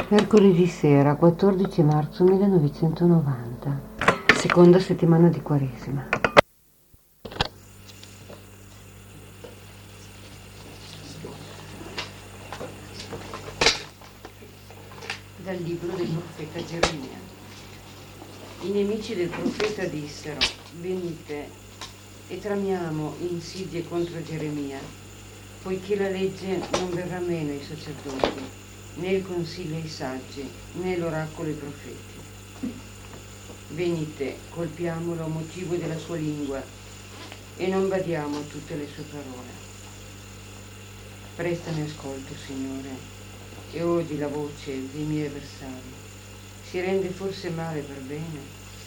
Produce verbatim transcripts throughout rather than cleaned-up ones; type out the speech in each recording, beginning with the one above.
Mercoledì sera, quattordici marzo millenovecentonovanta, seconda settimana di Quaresima. Dal libro del profeta Geremia. I nemici del profeta dissero: venite e tramiamo insidie contro Geremia, poiché la legge non verrà meno ai sacerdoti, né il consiglio ai saggi, né l'oracolo ai profeti. Venite, colpiamolo a motivo della sua lingua e non badiamo a tutte le sue parole. Prestami ascolto, Signore, e odi la voce dei miei avversari. Si rende forse male per bene,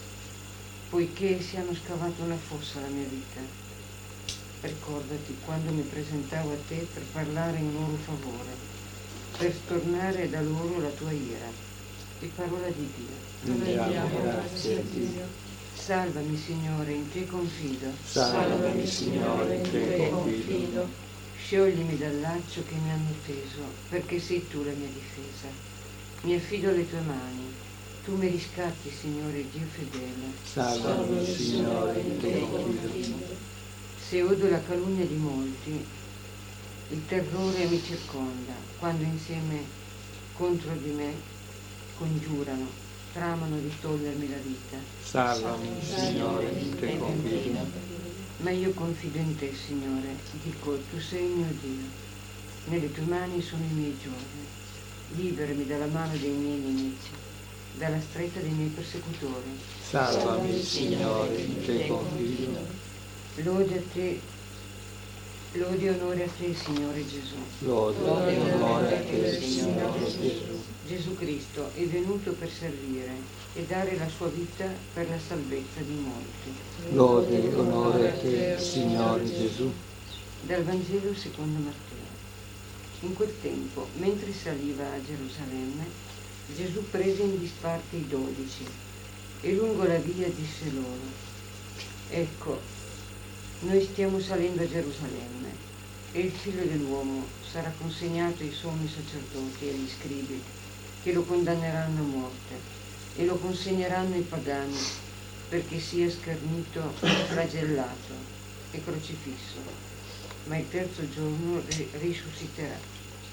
poiché si hanno scavato una fossa alla mia vita. Ricordati quando mi presentavo a te per parlare in loro favore, per stornare da loro la tua ira. E parola di Dio. Rendiamo grazie a Dio. Salvami, Signore, in te confido. Salvami, Signore, in te confido. Scioglimi dal laccio che mi hanno teso, perché sei tu la mia difesa. Mi affido alle tue mani. Tu mi riscatti, Signore, Dio fedele. Salvami, Signore, in te confido. Se odo la calunnia di molti, il terrore mi circonda, quando insieme contro di me congiurano, tramano di togliermi la vita. Salvami, Signore, in te confido. Ma io confido in te, Signore, dico, tu sei il mio Dio. Nelle tue mani sono i miei giorni. Liberami dalla mano dei miei nemici, dalla stretta dei miei persecutori. Salvami, Signore, in te confido. Lode a te, lode e onore a te, Signore Gesù. Lode e onore a te, Signore Gesù. Gesù Cristo è venuto per servire e dare la sua vita per la salvezza di molti. Lode e onore a te, Signore Gesù. Dal Vangelo secondo Matteo. In quel tempo, mentre saliva a Gerusalemme, Gesù prese in disparte i dodici e lungo la via disse loro: ecco, noi stiamo salendo a Gerusalemme e il figlio dell'uomo sarà consegnato ai sommi sacerdoti e agli scribi, che lo condanneranno a morte e lo consegneranno ai pagani perché sia schernito, flagellato e crocifisso, ma il terzo giorno risusciterà.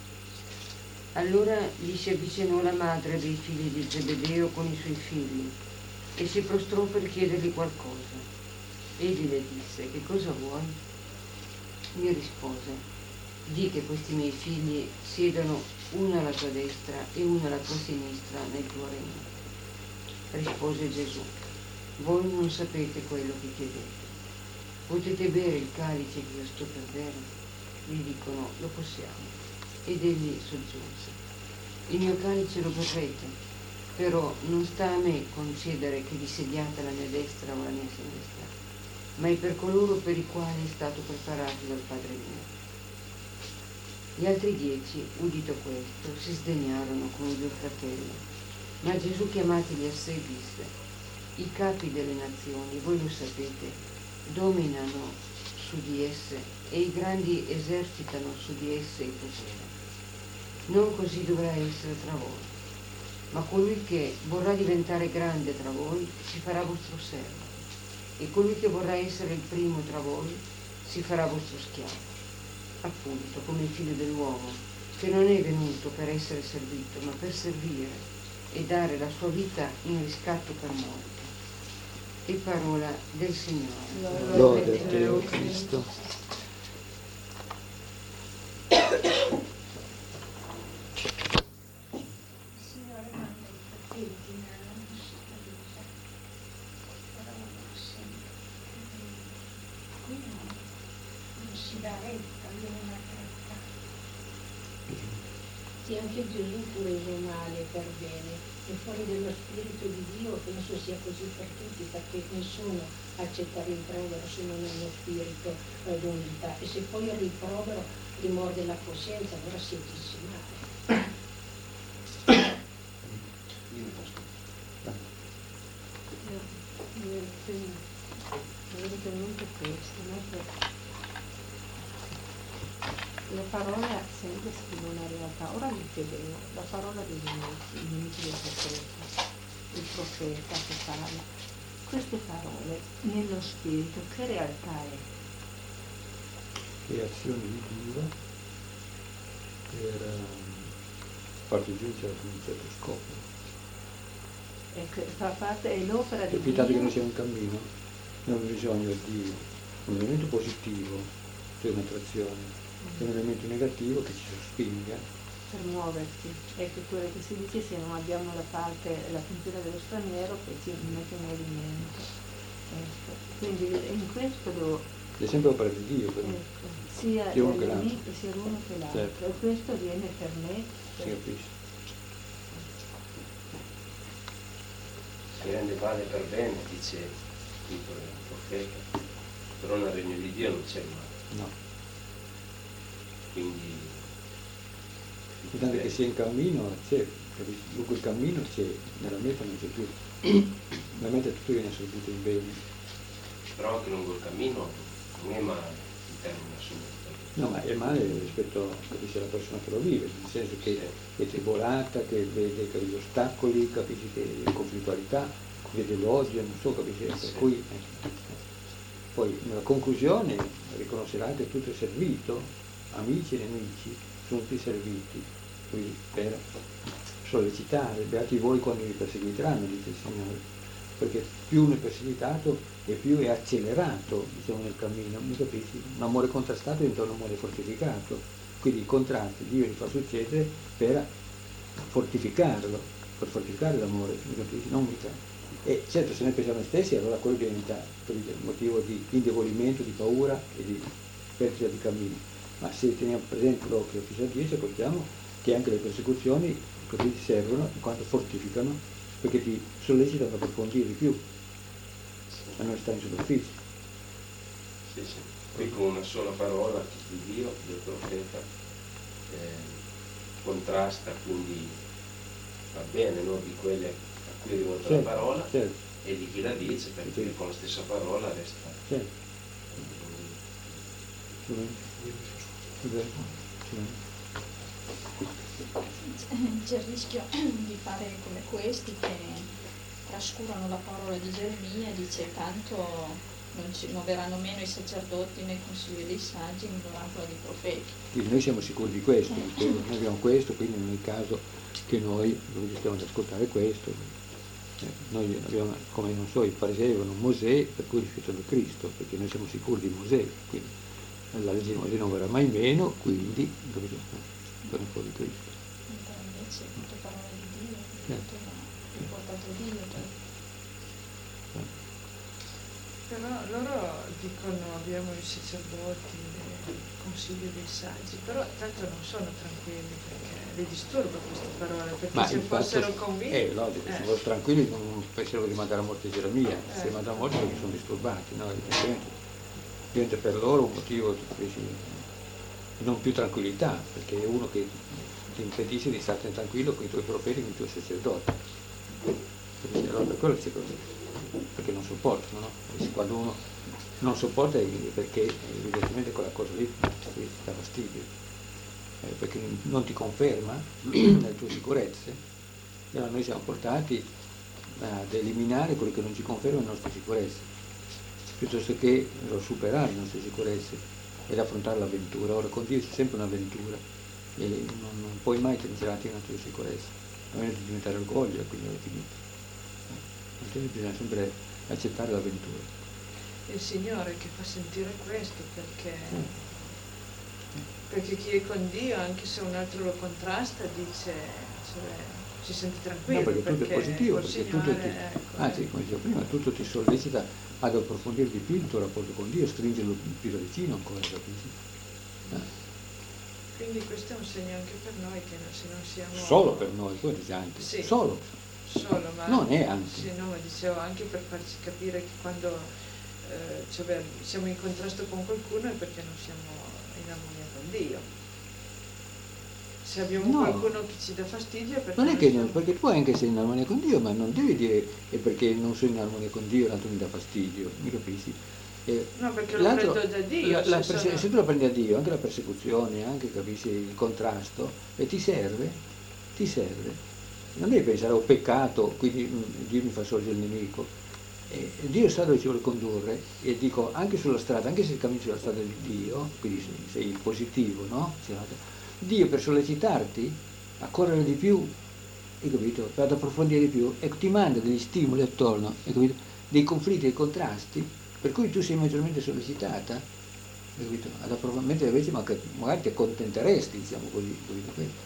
Allora gli si avvicinò la madre dei figli di Zebedeo con i suoi figli e si prostrò per chiedergli qualcosa. Egli le disse: che cosa vuoi? Mi rispose: di che questi miei figli siedano uno alla tua destra e uno alla tua sinistra nel tuo regno. Rispose Gesù: voi non sapete quello che chiedete. Potete bere il calice che io sto per bere? Gli dicono: lo possiamo. Ed egli soggiunse: il mio calice lo berrete, però non sta a me concedere che vi sediate alla mia destra o alla mia sinistra, ma è per coloro per i quali è stato preparato dal Padre mio. Gli altri dieci, udito questo, si sdegnarono con i due fratelli, ma Gesù, chiamatili a sé, disse: i capi delle nazioni, voi lo sapete, dominano su di esse e i grandi esercitano su di esse il potere. Non così dovrà essere tra voi, ma colui che vorrà diventare grande tra voi si farà vostro servo, e colui che vorrà essere il primo tra voi si farà vostro schiavo. Appunto, come il figlio dell'uomo, che non è venuto per essere servito, ma per servire e dare la sua vita in riscatto per molti. E parola del Signore. Lode a te, o Cristo. Sì, anche Gesù fu reso male per bene, e fuori dello Spirito di Dio penso sia così per tutti, perché nessuno accetta il rimprovero se non ha uno spirito eh, d'umiltà, e se poi il rimprovero rimorde la coscienza, allora si agisce male. No, non è venuto questo, ma l'ho parola sempre esprime una realtà. Ora mi chiedevo, la parola dei nemici, i nemici del profeta, il profeta che parla, queste parole nello spirito che realtà è? Che azione di Dio per um, farti giungere ad un certo scopo. E che fa parte, è l'opera di Dio. Capitate che noi siamo in cammino, noi abbiamo bisogno di un elemento positivo, cioè un'attrazione, e un elemento negativo che ci sospinga. Per muoversi. Ecco quello che si dice, se non abbiamo la parte, la cultura dello straniero, che ci mette un movimento. Ecco. Quindi in questo devo, È sempre opera di Dio, però. ecco, sia Sia uno che l'amico l'altro. sia l'uno che l'altro. Certo. E questo viene per me. Si capisce. Si rende male per bene, dice il profeta, però nel regno di Dio non c'è il male. No. Quindi L'importante è che sia in cammino, c'è, capisci? Lungo il cammino c'è, nella meta non c'è più. La meta tutto viene assorbito in bene. però anche lungo il cammino non è male in termini assoluti. No, ma è male rispetto, capisci, alla persona che lo vive, nel senso che è tribolata, che vede gli ostacoli, capisci che è conflittualità, vede l'odio, non so, capisci, per cui eh, poi nella conclusione riconoscerà che tutto è servito, amici e nemici sono tutti serviti, quindi per sollecitare, beati voi quando vi perseguiteranno, dice il Signore, perché più uno è perseguitato e più è accelerato, diciamo, nel cammino, mi capisci? Un amore contrastato diventa un amore fortificato, quindi i contrasti Dio li fa succedere per fortificarlo, per fortificare l'amore, mi capisci? Non mica. E certo, se noi pensiamo a noi stessi, allora quello diventa un motivo di indebolimento, di paura e di perdita di cammino. Ma se teniamo presente quello che Ufficio dice, capiamo che anche le persecuzioni così ti servono in quanto fortificano, perché ti sollecitano ad approfondire di più, a non stare in superficie. Sì, sì. Qui con una sola parola di Dio, del profeta, eh, contrasta, quindi va bene, no? Di quelle a cui è rivolta Certo, la parola, certo. e di chi la dice, perché Certo. con la stessa parola resta. Certo. Ci vedi? Ci vedi? Ci vedi? C'è il rischio di fare come questi che trascurano la parola di Geremia e dice tanto non, ci, non verranno meno i sacerdoti nel consiglio dei saggi né l'oracolo dei profeti. Quindi noi siamo sicuri di questo, di noi abbiamo questo, quindi non è il caso che noi stiamo ad ascoltare questo. Eh, noi abbiamo, come non so, i farisei avevano Mosè, per cui rifiutano Cristo, perché noi siamo sicuri di Mosè, quindi la legge di Mosè non verrà mai meno, quindi capito? Torna fuori Cristo. Mentre invece tutte parole di Dio, Certo. tutto va riportato a Dio. Cioè. Però loro dicono abbiamo i sacerdoti, il consiglio dei saggi, però tanto non sono tranquilli perché li disturba questa parola, perché Ma se il fatto- fossero convinti... Eh, logico, se eh, fossero tranquilli non pensano di mandare a morte Geremia, se Eh. mandano a morte perché sono disturbati, no? Evidentemente diventa per loro un motivo di non più tranquillità, perché è uno che ti impedisce di stare tranquillo con i tuoi profeti e con i tuoi sacerdoti. Quindi, allora per quello c'è così, perché non sopportano, no? E quando uno non sopporta è perché evidentemente quella cosa lì ti dà fastidio, eh, perché non ti conferma le tue sicurezze, e allora noi siamo portati ad eliminare quello che non ci conferma le nostre sicurezze, piuttosto che superare le nostre sicurezze ed affrontare l'avventura. Ora con Dio c'è sempre un'avventura e non, non puoi mai trincerarti nella tua sicurezza, a meno di diventare orgoglio, quindi è finito. Altrimenti bisogna sempre accettare l'avventura. è il Signore che fa sentire questo, perché, perché chi è con Dio, anche se un altro lo contrasta, dice, cioè, si sente tranquillo. No, perché tutto è positivo, col perché tutto ti, Signore, ecco, anzi, come dicevo prima, tutto ti sollecita ad approfondire di più il tuo rapporto con Dio, stringerlo più da vicino ancora, capisci? Eh. Quindi questo è un segno anche per noi che non- se non siamo... Solo per noi, poi dice anche, Sì. solo, Solo, ma non è anche. sì, no, ma dicevo anche per farci capire che quando eh, cioè, siamo in contrasto con qualcuno è perché non siamo in armonia con Dio. Se abbiamo No. qualcuno che ci dà fastidio è perché Non è che siamo... non, perché tu anche sei in armonia con Dio, ma non devi dire è perché non sono in armonia con Dio, l'altro mi dà fastidio, mi capisci? Eh, No, perché lo l'altro- prendo da Dio. la- la se perse- sono- se tu lo prendi da Dio, anche la persecuzione, anche capisci il contrasto, e ti serve, ti serve. Non devi pensare ho peccato, quindi mm, Dio mi fa sorgere il nemico. Eh, Dio sa dove ci vuole condurre, e dico anche sulla strada, anche se cammini sulla strada di Dio, quindi sei- sei il positivo, no? Dio per sollecitarti a correre di più, hai capito? Per approfondire di più, e ti manda degli stimoli attorno, hai capito? Dei conflitti e contrasti, per cui tu sei maggiormente sollecitata, hai capito? Ad approfondimento invece magari magari ti accontenteresti, diciamo così, capito? Questo.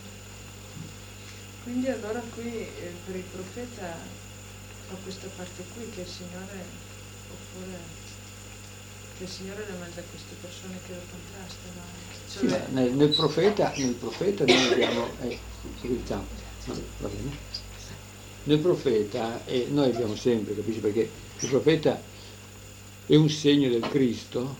Quindi allora qui eh, per il profeta fa questa parte qui che il Signore, oppure che il Signore le manda queste persone che lo contrastano. Cioè, Sì, ma nel, nel profeta, nel profeta noi abbiamo, eh, diciamo, no, va bene. Nel profeta eh, noi abbiamo sempre, capisci, perché il profeta è un segno del Cristo,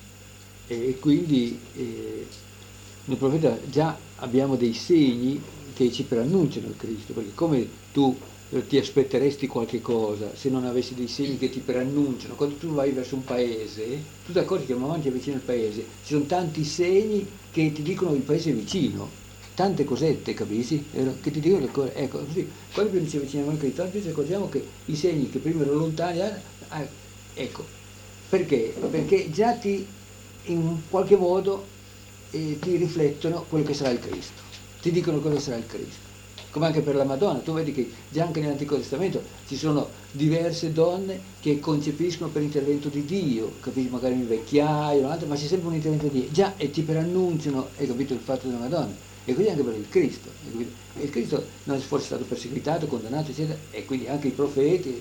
e quindi eh, nel profeta già abbiamo dei segni che ci preannunciano il Cristo, perché come tu ti aspetteresti qualche cosa se non avessi dei segni che ti preannunciano? Quando tu vai verso un paese, tu ti accorgi che man mano che avvicini al paese ci sono tanti segni che ti dicono il paese è vicino, tante cosette, capisci? Che ti dicono le cose, ecco, così, quando più ci avviciniamo al Cristo, più ci accorgiamo che i segni che prima erano lontani, ah, ecco, perché? Perché già ti, in qualche modo, eh, ti riflettono quello che sarà il Cristo, ti dicono cosa sarà il Cristo. Come anche per la Madonna, tu vedi che già anche nell'Antico Testamento ci sono diverse donne che concepiscono per intervento di Dio, capisci, magari un vecchiaio, un altro, ma c'è sempre un intervento di Dio, già, e ti preannunciano, hai capito, il fatto della Madonna, e così anche per il Cristo, hai capito? E il Cristo non è forse stato perseguitato, condannato, eccetera, e quindi anche i profeti,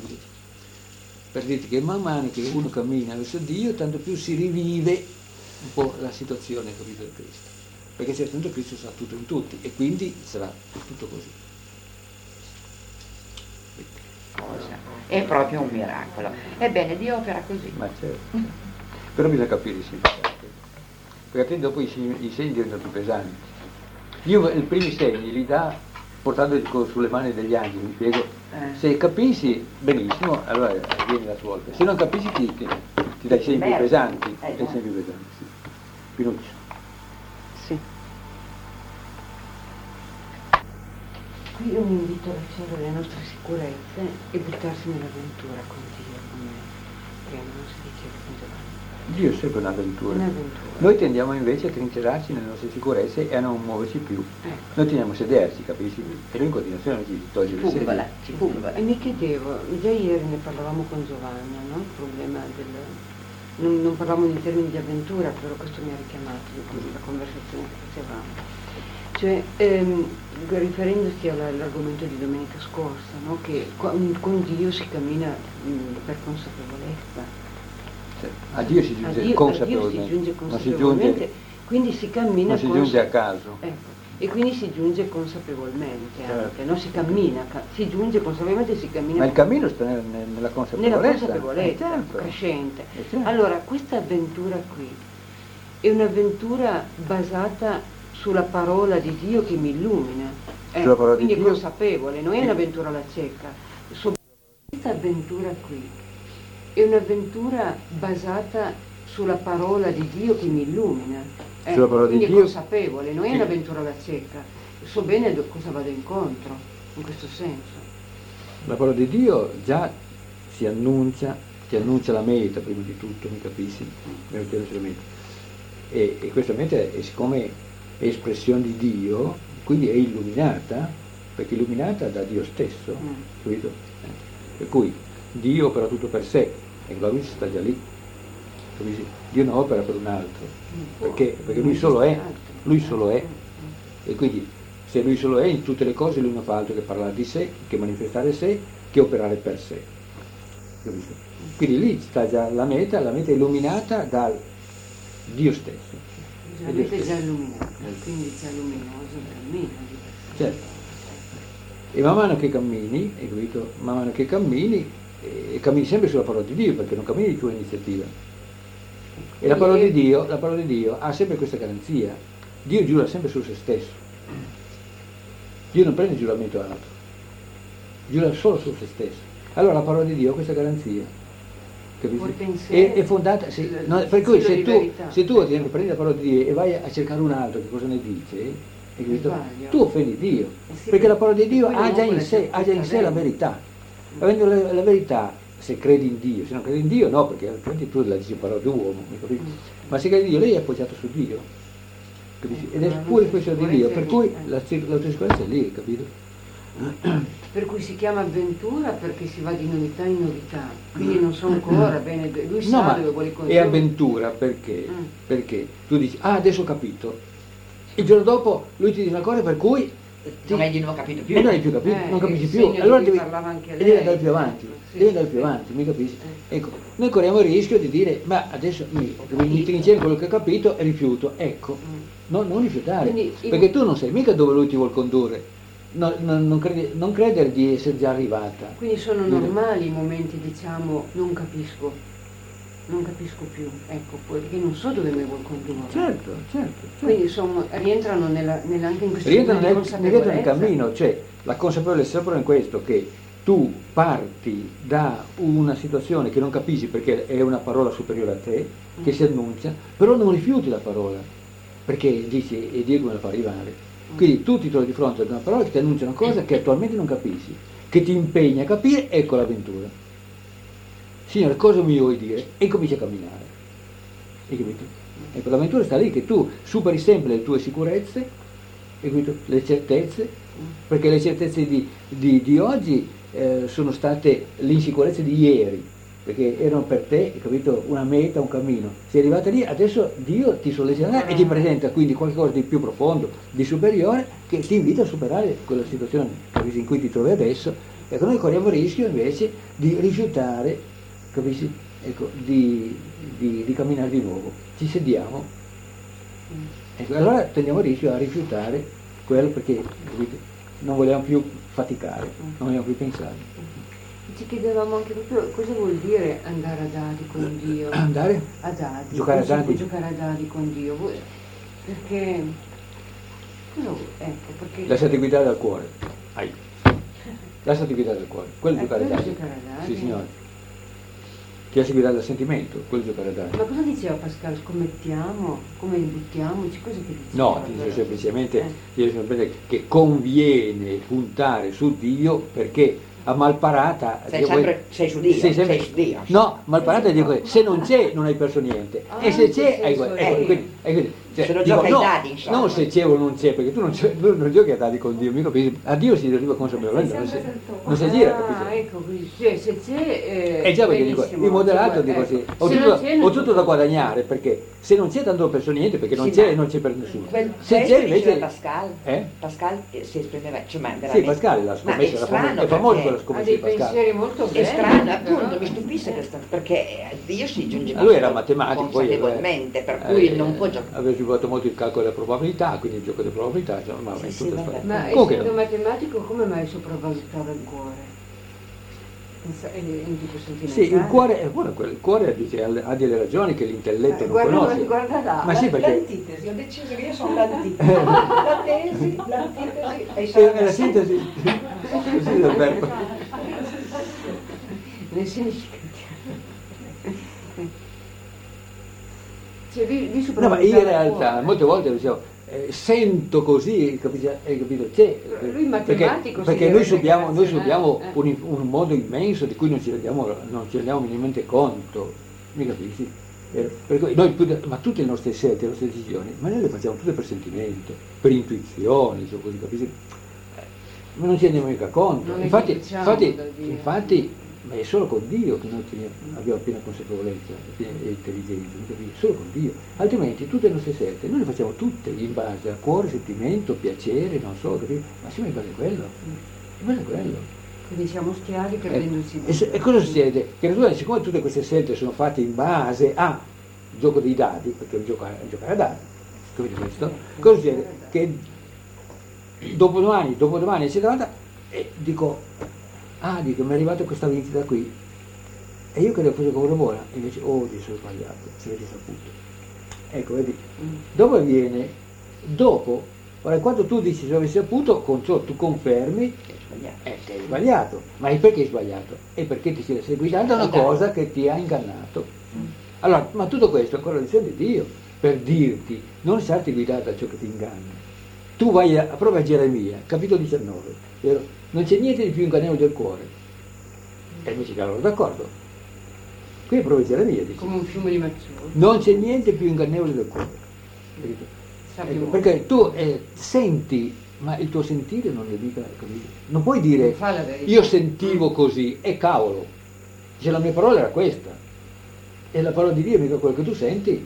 per dirti che man mano che uno cammina verso Dio, tanto più si rivive un po' la situazione, capito, del Cristo. Perché certamente Cristo sa tutto in tutti, e quindi sarà tutto così. Cosa. È proprio un miracolo. Ebbene, Dio opera così. Ma certo. Però bisogna capire i significati. Perché dopo i segni, i segni diventano più pesanti. Dio i primi segni li dà portandoli sulle mani degli angeli, mi spiego. Eh. Se capisci benissimo, allora vieni la tua volta. Se non capisci ti, ti, ti dai segni più pesanti. Eh, Dai segni più pesanti, sì. Pinuccio. Sì. Qui un invito a lasciare le nostre sicurezze e buttarsi nell'avventura con Dio, come prima non si diceva con Giovanni. Dio è sempre un'avventura. Un'avventura. Noi tendiamo invece a trincerarci nelle nostre sicurezze e a non muoverci più. Ecco. Noi tendiamo a sederci, capisci? E lui in continuazione ci toglie le Pugola, sedie. ci pugola. E mi chiedevo, già ieri ne parlavamo con Giovanna, no? Il problema del... Non, non parlavamo in termini di avventura, però questo mi ha richiamato la conversazione che facevamo. Cioè, ehm, riferendosi alla- all'argomento di domenica scorsa, no? Che con, con Dio si cammina mh, per consapevolezza. A Dio si A giunge Dio, consapevolmente. a Dio si giunge non si consapevolmente, giunge, quindi si cammina non si consa- giunge a caso. Ecco, e quindi si giunge consapevolmente Certo. anche, non si cammina, ca- si giunge consapevolmente e si cammina Ma il cammino sta nel- nel- nella consapevolezza. nella consapevolezza Eh, certo. crescente. Eh, certo. Allora, questa avventura qui è un'avventura basata sulla parola di Dio che mi illumina, eh, Sulla parola di quindi è Dio? consapevole, non è Sì. un'avventura alla cieca. So- Questa avventura qui è un'avventura basata sulla parola di Dio che mi illumina, eh, Sulla parola di quindi è Dio? consapevole, non è Sì. un'avventura alla cieca. So bene do- cosa vado incontro, in questo senso. La parola di Dio già si annuncia, ti annuncia la meta prima di tutto, mi capisci? Mi annuncia la meta. E, e questa meta, è, siccome è espressione di Dio, quindi è illuminata, perché è illuminata da Dio stesso, Mm. capito? Eh. Per cui Dio opera tutto per sé, e la luce sta già lì, capisci? Dio non opera per un altro, perché, perché lui solo è, lui solo è, e quindi se lui solo è, in tutte le cose lui non fa altro che parlare di sé, che manifestare sé, che operare per sé, capito? Quindi lì sta già la meta, la meta è illuminata dal Dio stesso. La Dio mente è già stesso. illuminata, quindi già luminoso cammina di per sé. Certo. E man mano che cammini, hai capito? Man mano che cammini, eh, cammini sempre sulla parola di Dio, perché non cammini di tua iniziativa. E la parola di Dio, la parola di Dio ha sempre questa garanzia. Dio giura sempre su se stesso. Dio non prende giuramento altro, giura solo su se stesso. Allora la parola di Dio ha questa garanzia. Porta in sé È, è fondata, sì, il- no, il per cui filo se di tu, verità. se tu ad esempio, prendi la parola di Dio e vai a cercare un altro che cosa ne dice, hai capito? Sbaglio. Tu offendi Dio, Eh sì, perché la parola di perché Dio poi ha già l'uomo in la sé, ha già in sé la vede. verità. Avendo la, la verità, se credi in Dio, se non credi in Dio no, perché altrimenti tu la dici parola d'uomo, mi capisci? Ma se credi in Dio, lei è appoggiato su Dio, capisci? Ed è La pure nostra questo di Dio, sicurezza è per lì, cui eh. la, la tua sicurezza è lì, capito? Per cui si chiama avventura perché si va di novità in novità, quindi non so ancora bene, lui sa No, ma dove vuole è condurre. avventura perché? Mm. Perché tu dici, ah adesso ho capito, il giorno dopo lui ti dice una cosa per cui ti- Non hai di nuovo capito più. non hai più capito, Eh, non capisci il più, segno di allora cui devi, parlava anche e lei. devi andare più avanti, Sì, devi andare sì, più sì. avanti, mi capisci? Eh. Ecco, noi corriamo il rischio di dire, ma adesso mi, mi metti insieme quello che ho capito e rifiuto, ecco, Mm. no, non rifiutare, Quindi io- perché tu non sai mica dove lui ti vuol condurre, no, no, non, credi- non credere di essere già arrivata. Quindi sono Vedo. normali i momenti, diciamo, non capisco, non capisco più, ecco, perché non so dove mi vuol condurre. Certo, certo, certo. Quindi sono, rientrano nella, nella- anche in questo rientra tipo di nel, rientra nel consapevolezza. cammino, cioè la consapevolezza è proprio in questo, che tu parti da una situazione che non capisci perché è una parola superiore a te, che si annuncia, però non rifiuti la parola, perché dici, e Dio come la fa arrivare. Quindi tu ti trovi di fronte ad una parola che ti annuncia una cosa che attualmente non capisci, che ti impegna a capire, ecco l'avventura. Signore, cosa mi vuoi dire? E cominci a camminare. Hai capito? Ecco, l'avventura sta lì, che tu superi sempre le tue sicurezze, hai capito? Le certezze, perché le certezze di, di- di oggi eh, sono state le insicurezze di ieri, perché erano per te, hai capito, una meta, un cammino. Sei arrivata lì, adesso Dio ti sollecita e ti presenta quindi qualcosa di più profondo, di superiore, che ti invita a superare quella situazione capisci, in cui ti trovi adesso. Ecco, noi corriamo il rischio invece di rifiutare, capisci? Ecco, di, di- di camminare di nuovo. Ci sediamo, ecco, allora tendiamo il rischio a rifiutare quello perché capite, non vogliamo più faticare, non vogliamo più pensare. Ci chiedevamo anche proprio cosa vuol dire andare a dadi con Dio. Andare? A dadi. Giocare a Come si può dadi? giocare a dadi con Dio. Vuoi- Perché... cosa vuol- Ecco, perché... Lasciati guidare dal cuore. Ai. Lasciati guidare dal cuore. Quello è Eh, giocare a quello è dadi. giocare a dadi. Sì, signore. Ti lasci guidare dal sentimento, quello è giocare a dadi. Ma cosa diceva Pascal? Scommettiamo? Come buttiamoci? Cosa che diceva? No, ti dice semplicemente, Eh. ti dice semplicemente che conviene puntare su Dio perché a malparata Sei Dio sempre- vuoi- sei su Dio, sei sempre- sei su Dio. No, malparata dico se non c'è non hai perso niente Ah, e se in c'è quel hai senso ecco, lì. quindi- e quindi, cioè, Se lo dico, gioca ai no, dadi, insomma. non se c'è o non c'è, perché tu non, c'è- tu non giochi a dadi con Dio, mica capisci? A Dio si arriva consapevolmente, non si, non si gira, Ah, capisci? ecco, quindi cioè, se c'è... Eh, E già perché dico, benissimo, in moderato cioè, dico ecco. così, ho Se tutto, non c'è, non ho c'è tutto da guadagnare perché se non c'è tanto non ho perso niente perché non Sì, c'è ma- e non c'è per nessuno. Quel Se testo c'è diceva invece... Pascal, Eh? Pascal eh, si esprimeva, cioè, ma Sì, veramente... Pascal l'ha Ma scommessa, è la strano famosa, è famosa perché- quella Ha scommessa dei di Pascal. pensieri molto belli. È strano, però. appunto, mi stupisce questa, perché Dio si giunge Ma lui era matematico, poi consapevolmente, per eh, cui non può giocare. aveva sviluppato molto il calcolo della probabilità, quindi il gioco delle probabilità, insomma, Sì, è sì, tutto vabbè. storia. Ma Comunque, essendo matematico, come mai sopravvalutava il cuore? Pensa- eh, in tipo sentimentale? sì, il cuore, è buono, quello- il cuore dice, ha ha delle ragioni che l'intelletto Eh, non guarda, conosce. guarda là. Ma sì, perché L'antitesi, ho deciso che io sono l'antitesi. La tesi, l'antitesi e è, è la sintesi così del verbo. Nel significativo. Cioè, lui, lui No, ma sopravvalutava in il realtà cuore. molte volte diciamo, eh, sento così, capisci? Hai capito? C'è, Lui perché, matematico si perché deve noi subiamo, noi relazionare, subiamo eh. un, un mondo immenso di cui non ci rendiamo, non ci rendiamo minimamente conto, mi capisci? Eh, per cui noi, tutte- ma tutte le nostre scelte, le nostre decisioni, ma noi le facciamo tutte per sentimento, per intuizione, insomma, così, capisci? Eh, Ma non ci rendiamo mica conto. Non le Infatti, diciamo infatti, da Dio. infatti ma è solo con Dio che noi teniamo- abbiamo piena consapevolezza piena intelligenza, mi capisci? Solo con Dio. Altrimenti tutte le nostre scelte noi le facciamo tutte in base a cuore, sentimento, piacere, non so, capisci? Ma siamo in base a quello. In base a quello. Quindi siamo schiavi Eh, credendoci e, se- e cosa succede? Che naturalmente, siccome tutte queste scelte sono fatte in base a gioco dei dadi, perché è un gioco a, è un giocare a dadi, capite questo? Cosa succede? Che dopodomani, dopodomani, eccetera, e dico, ah, dico, mi è arrivata questa vincita qui, e io credo fosse cosa buona, e invece, oh, Dio, sono sbagliato, se avete saputo. Ecco, vedi, dopo avviene, dopo Ora, quando tu dici se avessi saputo, con ciò tu confermi eh, che è sbagliato. Ma è perché è sbagliato? È perché ti sei guidato una cosa che ti ha ingannato. Allora, ma tutto questo è correzione di Dio, per dirti, non lasciarti guidare da ciò che ti inganna. Tu vai a, a prova a Geremia, capitolo diciannove, vero? Non c'è niente di più ingannevole del cuore. E invece che allora d'accordo. Qui è prova a Geremia, dice. Come un fiume di Mazzuo. Non c'è niente più ingannevole del cuore. Ecco, perché tu eh, senti, ma il tuo sentire non è mica così. Non puoi dire Non fa la verità. io sentivo così, e cavolo. Cioè, la mia parola era questa. E la parola di Dio è mica quello che tu senti.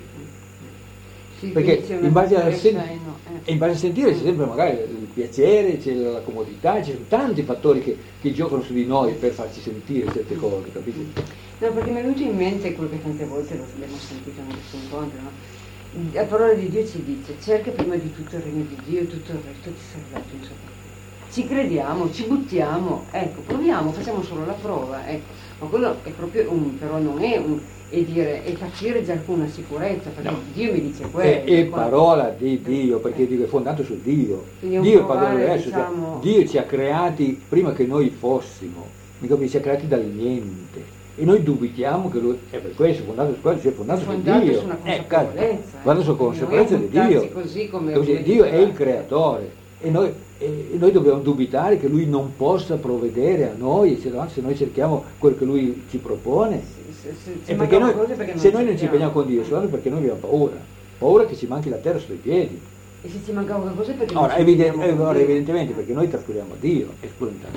Sì, Perché quindi c'è una in base, al differenza sen- e no, eh. e in base al sentire c'è sempre magari il piacere, c'è la comodità, ci sono tanti fattori che, che giocano su di noi per farci sentire certe cose, capite? No, perché mi è venuto in mente quello che tante volte lo abbiamo sentito in questo incontro, no? La parola di Dio ci dice: cerca prima di tutto il regno di Dio e tutto il resto ti sarà aggiunto. Ci crediamo, ci buttiamo, ecco, proviamo, facciamo solo la prova, ecco. Ma quello è proprio un, però non è un, e dire, e capire già con una sicurezza, perché No. Dio mi dice È, quello. è quando- parola di Dio, perché Dio è fondato su Dio. Quindi è un Dio è provare, padrone diverso, cioè, diciamo- Dio ci ha creati prima che noi fossimo, mi capisci? Ci ha creati dal niente. E noi dubitiamo che lui è per questo, fondato su quello, cioè fondato su Fondato Dio. su una Eh, consapevolezza, guarda su eh. consapevolezza Non di è buttarsi Dio. così come- Capisci? come Dio è diceva- il creatore e noi, e noi dobbiamo dubitare che lui non possa provvedere a noi, eccetera, se noi cerchiamo quello che lui ci propone. Se, se, E ci perché mancano noi, cose perché se noi non ci sappiamo. impegniamo con Dio, soltanto perché noi abbiamo paura, paura che ci manchi la terra sui piedi. E se ci manca qualcosa è perché Ora, non ci eviden- impegniamo con ora, Dio. evidentemente perché noi trascuriamo a Dio, è pure intanto.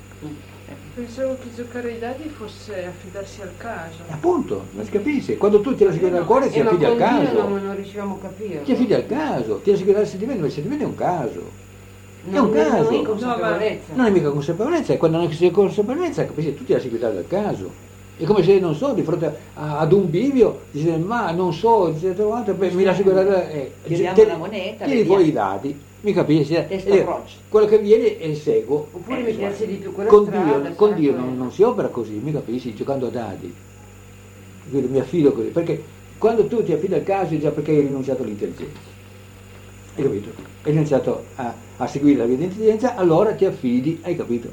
Pensavo che giocare ai dadi fosse affidarsi al caso. E appunto, non si capisce, quando tu ti lasci guidare al cuore ti Eh, ma affidi al con Dio caso, non, non riusciamo a capire. ti affidi al caso, ti lasci guidare al sentimento, ma il sentimento è un caso, è Non- un caso. Non è consapevolezza. non è mica consapevolezza, e quando non c'è consapevolezza, capisci, tu ti lasci guidare dal caso. È come se, non so, di fronte a- ad un bivio, dice, ma non so, eccetera, beh, mi lascio guidare, eh, Tiriamo te- la moneta, tiri vediamo. fuori i dadi, mi capisci? Eh, Testa eh, croce. quello che viene è il seguo. Oppure Eh, mi piace di più quella con strada, Dio, con sarà Dio quella. non, non si opera così, mi capisci, giocando a dadi. Quindi mi affido così, perché quando tu ti affidi al caso è già perché hai rinunciato all'intelligenza. Hai capito? Hai rinunciato a, a seguire la via di intelligenza, allora ti affidi, hai capito?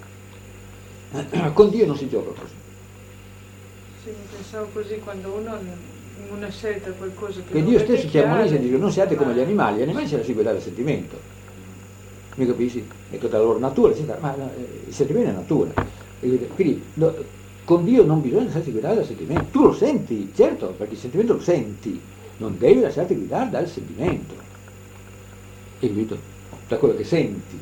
Ecco. Con Dio non si gioca così. Sì, pensavo così quando uno in una scelta qualcosa che Che non Dio vede stesso ci ammonisce e chiaro, dice non siate come gli ma- animali, gli animali se la si guidare dal sentimento. Mi capisci? Ecco, dalla loro natura, eccetera. Ma eh, il sentimento è natura. E quindi no, con Dio non bisogna lasciarsi guidare dal sentimento. Tu lo senti, certo, perché il sentimento lo senti, non devi lasciarti guidare dal sentimento. Hai capito? Da quello che senti.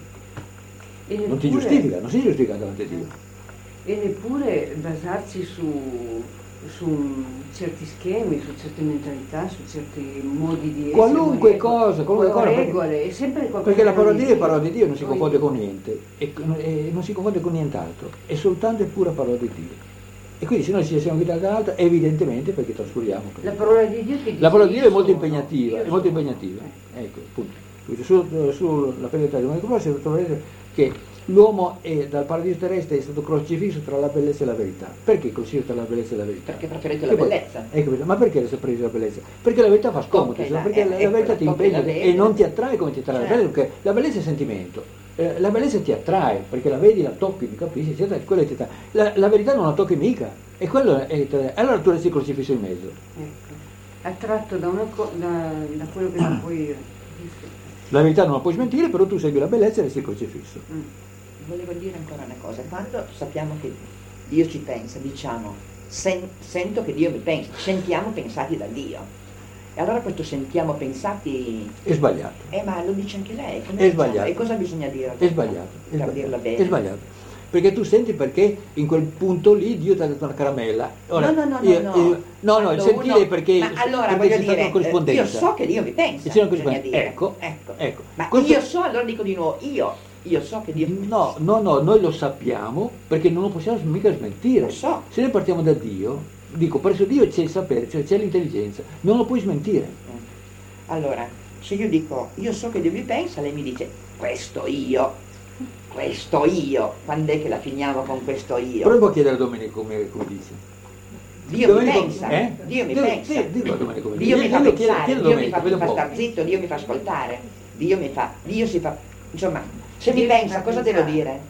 E Non ti neppure- giustifica, non si giustifica davanti a Dio. E neppure basarsi su, su certi schemi, su certe mentalità, su certi modi di essere. Qualunque ecco, cosa, qualunque o cosa, perché- regole, è sempre qualcosa Perché la parola di di Dio è parola di Dio, non si Poi- confonde con niente, e, e non si confonde con nient'altro, è soltanto e pura parola di Dio. E quindi se noi ci siamo guidati dall'altro, evidentemente perché trascuriamo. La parola di Dio che dice La parola di Dio è io molto sono, impegnativa, io è molto sono. impegnativa. Ecco, appunto. Quindi su- sulla penalità di Monaco Prossimo troverete che l'uomo è, dal paradiso terrestre è stato crocifisso tra la bellezza e la verità. Perché crocifisso tra la bellezza e la verità? Perché preferite la Che poi- bellezza. ecco, ma perché si è preso la bellezza? Perché la verità fa scomodo, Ok, la- perché la, eh, la verità ecco, ti la impegna copia la e vede. non ti attrae come ti attrae la Certo. bellezza, perché la bellezza è sentimento. Eh, la bellezza ti attrae, perché la vedi, la tocchi, mi capisci, eccetera, quella ti attrae. La, la verità non la tocchi mica, e quello è, allora tu resti crocifisso in mezzo. Ecco. Attratto da, una co- da, da quello che non puoi. La verità non la puoi smentire, però tu segui la bellezza e resti crocifisso. Mm. Volevo dire ancora una cosa, quando sappiamo che Dio ci pensa, diciamo, sen- sento che Dio mi pensa, sentiamo pensati da Dio. E allora questo sentiamo pensati, È sbagliato. eh ma lo dice anche lei, come È diciamo? sbagliato. E cosa bisogna dire? È sbagliato, è Per sbagliato, dirla bene. è sbagliato. Perché tu senti perché in quel punto lì Dio ti ha dato una caramella. Ora, no, no, no, io- no, io- no, no, il Quando sentire uno- è perché, ma allora perché voglio c'è stata dire, una corrispondenza. io so che Dio mi pensa, E c'è una bisogna corrispondenza. dire. Ecco, ecco. ecco. Ma Questo- io so, allora dico di nuovo, io, io so che Dio mi pensa. No, no, no, noi lo sappiamo perché non lo possiamo mica smentire. Lo so. Se noi partiamo da Dio, dico, presso Dio c'è il sapere, cioè c'è l'intelligenza, non lo puoi smentire. Allora, se io dico, io so che Dio mi pensa, lei mi dice, questo io, questo io, quando è che la finiamo con questo io? Provo a chiedere a Domenico come, come dice. Dio Domenico- mi pensa, eh? Dio mi Dillo- pensa, sì, dillo a Domenico come Dio dice. mi fa Dillo, chiedi- pensare, chiedi a Dio mi Domenico, fa, vedi mi un fa po'. star zitto, Dio mi fa ascoltare, Dio mi fa, Dio si fa, insomma, se mi Dio pensa fa cosa pensare. devo dire?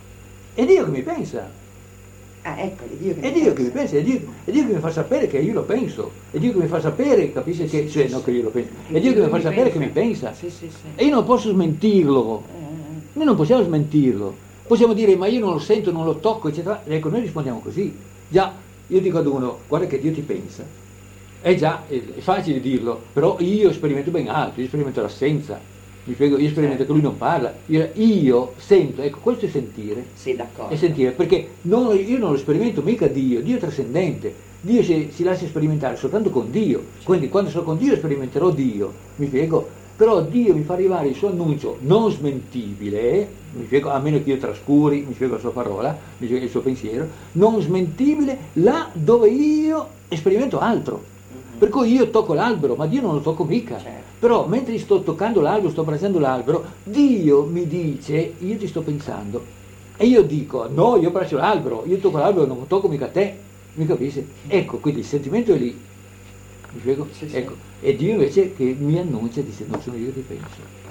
È Dio che mi pensa, Ah, ecco, è Dio che è mi Dio che mi pensa. pensa, è Dio, è Dio che mi fa sapere che io lo penso, è Dio che mi fa sapere, capisci che, cioè, no, che io lo penso, è Dio che mi fa sapere che mi pensa, Sì, sì, sì. e io non posso smentirlo, Eh, noi non possiamo smentirlo, possiamo dire ma io non lo sento, non lo tocco, eccetera, ecco, noi rispondiamo così, già, io dico ad uno, guarda che Dio ti pensa, è già, è, è facile dirlo, però io sperimento ben altro, io sperimento l'assenza, mi spiego, io sperimento che lui non parla, io, io sento, ecco, questo è sentire, sì, d'accordo. è sentire, perché non, io non lo sperimento mica Dio, Dio è trascendente, Dio si, si lascia sperimentare soltanto con Dio, quindi quando sono con Dio sperimenterò Dio, mi spiego, però Dio mi fa arrivare il suo annuncio non smentibile, mi spiego, a meno che io trascuri, mi spiego la sua parola, mi spiego il suo pensiero, non smentibile là dove io sperimento altro. Per cui io tocco l'albero, ma Dio non lo tocco mica. Certo. Però mentre sto toccando l'albero, sto abbracciando l'albero, Dio mi dice, io ti sto pensando. E io dico, no, io abbraccio l'albero, io tocco l'albero, non tocco mica te. Mi capisci? Ecco, quindi il sentimento è lì. Mi spiego? Sì, sì. Ecco. E Dio invece che mi annuncia, dice, non sono io che penso.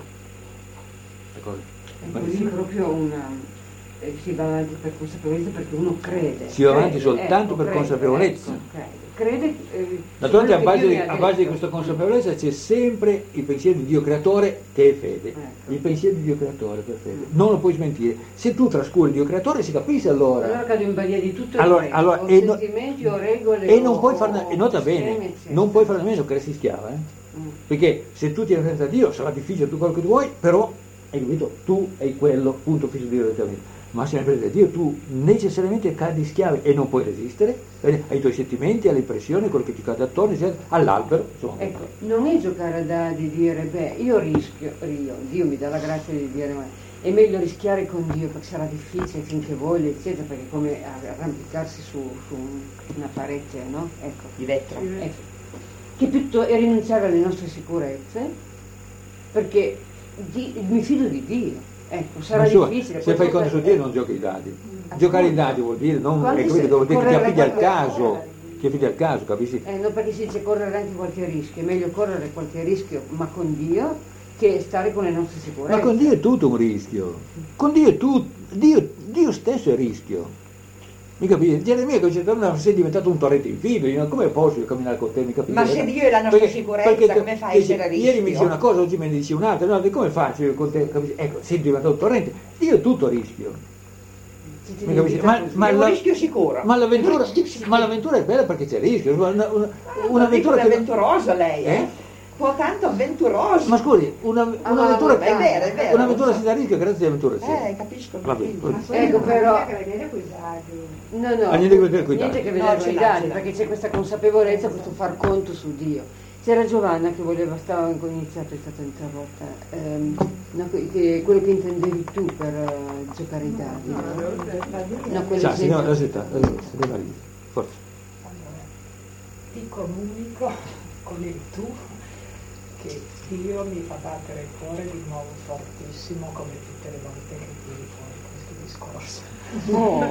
D'accordo? Ecco, lì proprio una... eh, si va avanti per consapevolezza perché uno crede. Si va avanti crede, soltanto ecco, per crede, consapevolezza. ecco, crede. Crede, eh, Naturalmente a quello che base, Dio di, mi ha a base di detto. questa consapevolezza c'è sempre il pensiero di Dio creatore che è fede. Ecco. Il pensiero di Dio creatore che è fede. Non lo puoi smentire. Se tu trascuri Dio creatore si capisce allora. Allora cado in balia di tutto Allora- il resto, allora, o e no- sentimenti o regole E o- non puoi o- farne, e o nota sistemi, bene, eccetera. non puoi farne a meno che resti schiava, eh? Mm. Perché se tu ti referenzi a Dio sarà difficile tu quello che tu vuoi, però hai capito, tu hai quello, punto fisso direttamente. Ma se ne prende Dio, tu necessariamente cadi schiavo e non puoi resistere eh, ai tuoi sentimenti, alle impressioni, quello che ti cade attorno, eccetera, all'albero. Insomma. Ecco, non è giocare a dadi, dire, beh, io rischio, io, Dio mi dà la grazia di dire, ma è meglio rischiare con Dio perché sarà difficile finché voglio, eccetera, perché è come arrampicarsi su, su una parete, no? Ecco. Di vetro. Ecco. Che piuttosto è rinunciare alle nostre sicurezze, perché di- mi fido di Dio. Ecco, sarà Ma insomma, difficile. se fai conto su qualcosa- Dio non giochi i dadi. Giocare i dadi vuol dire, non, Quando è si- capito, vuol dire che ti correre affidi al qualche- caso, ti affidi al caso, capisci? Eh, no, perché si dice correre anche qualche rischio, è meglio correre qualche rischio, ma con Dio, che stare con le nostre sicurezze. Ma con Dio è tutto un rischio, con Dio è tutto, Dio, Dio stesso è rischio. Mi capisci? Geremia che dice, "No, sei diventato un torrente infidele, ma come posso io camminare con te, mi capisci?" Ma se Dio è la nostra sicurezza, come fai a dice, essere a ieri mi rischio? dice una cosa, oggi me ne dici un'altra, no, come faccio io con te? Capisci? Ecco, sei diventato un torrente, Dio è tutto a rischio. Ci ti Mi capisci? diventa Ma, così. ma È un la- rischio sicuro. ma l'avventura, È un rischio sicuro. ma l'avventura è bella perché c'è rischio, una, una, Non un'avventura dico che... avventuroso lei, eh? Eh? Può tanto avventuroso. Ma scusi, una, Ah, un'avventura, è vero, è vero. un'avventura senza rischio, grazie di avventura sì. Eh, capisco. Vabbè, capisco. poi- Ecco, però... che vedere coi dadi. No, no, Ah, niente a che vedere coi niente dadi. che No, vedere ce coi l'ha, dadi, ce l'ha. perché c'è questa consapevolezza, questo far conto su Dio. C'era Giovanna che voleva, stava iniziato, è stata interrotta, ehm, no, que- che- quello che intendevi tu per eh, giocare i dadi. No, No, no, no, no, Sa, signora, quell'esempio. aspetta, aspetta, aspetta, forza. Allora, ti comunico con il tu che Dio mi fa battere il cuore di nuovo fortissimo come tutte le volte che tiri fuori questo discorso.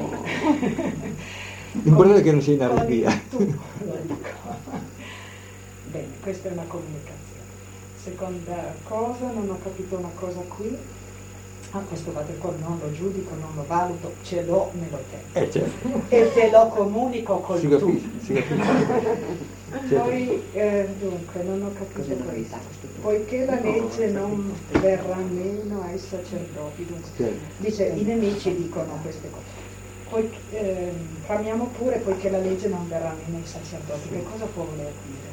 No. L'importante è che non sia in Con il arabia. tu, lo dico. Bene, questa è una comunicazione. Seconda cosa, non ho capito una cosa qui. Ah, questo watercolor non lo giudico, non lo valuto, ce l'ho, me lo tengo. Eh certo, E te lo comunico col si tu. capisce, si capisce. Certo. Poi, eh, dunque, non ho capito Cos'è la questo. verità, questo tu? Poiché la legge non verrà meno ai sacerdoti, dunque, Certo. dice, i nemici dicono queste cose. Poi, ehm, chiamiamo pure poiché la legge non verrà meno ai sacerdoti. Che cosa può voler dire?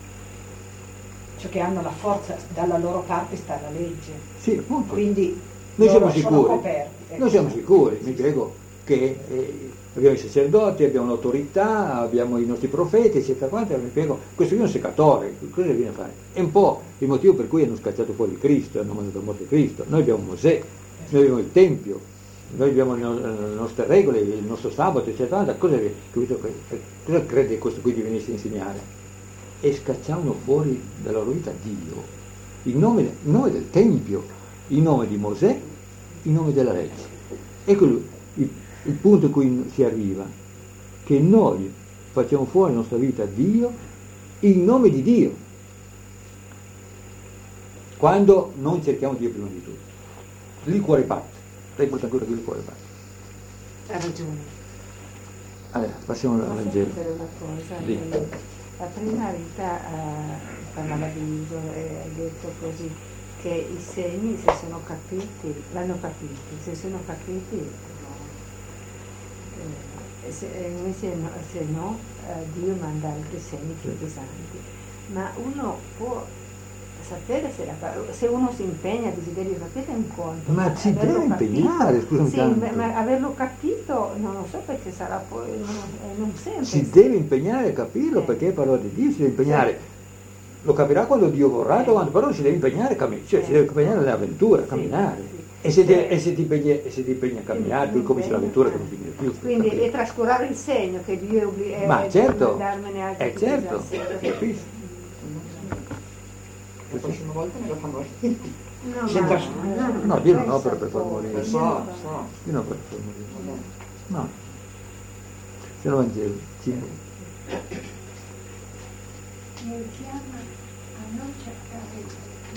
Cioè che hanno la forza, dalla loro parte sta la legge. Sì, appunto. Quindi Noi siamo loro sono sicuri, coperti. ecco. noi siamo sicuri, mi spiego, che eh, abbiamo i sacerdoti, abbiamo l'autorità, abbiamo i nostri profeti, eccetera, quanto, mi spiego, questo qui è un seccatore, cosa viene a fare? È un po' il motivo per cui hanno scacciato fuori Cristo, hanno mandato a morte Cristo. Noi abbiamo Mosè, noi abbiamo il Tempio, noi abbiamo le no- le nostre regole, il nostro sabato, eccetera, quanto, cosa, capito? Cosa crede questo qui di venirsi a insegnare? E scacciavano fuori dalla loro vita Dio, il nome, il nome del Tempio, il nome di Mosè, il nome della legge. Ecco il, il, il punto in cui si arriva, che noi facciamo fuori dalla nostra vita Dio, il nome di Dio. quando non cerchiamo Dio prima di tutto. Lì il cuore parte, lei porta ancora qui il cuore parte. Ha ragione. Allora, passiamo al Posso Vangelo. dire una cosa? Sì. La prima Rita eh, parlava di Iso e ha detto così, che i segni, se sono capiti, l'hanno capiti, se sono capiti, eh, se, eh, se no, se no eh, Dio manda altri segni più pesanti. Ma uno può sapere se, la, se uno si impegna, desiderio sapere un conto. Ma si deve impegnare, scusami sì, tanto. ma averlo capito non lo so, perché sarà poi non, eh, non sempre. Si deve impegnare a capirlo, Eh. perché è parola di Dio, si deve impegnare. Lo capirà quando Dio vorrà, quando, però si deve impegnare a camminare, cioè si deve impegnare nell'avventura, a Sì, camminare. sì. E, se te- Sì. e se ti impegni, e se ti impegni a camminare, tu cominci l'avventura che non finisce più. Quindi capito? è trascurare il segno che Dio è obbligato Ma certo, mandarmene altri è più certo, pesanti. capisci? La prossima volta me lo fa morire. No, Sembra- ma- No, Dio non opera per far morire. Lo so, lo so. Dio non opera per far morire. No. Se no Vangelo, cinque. Mi richiama a non cercare il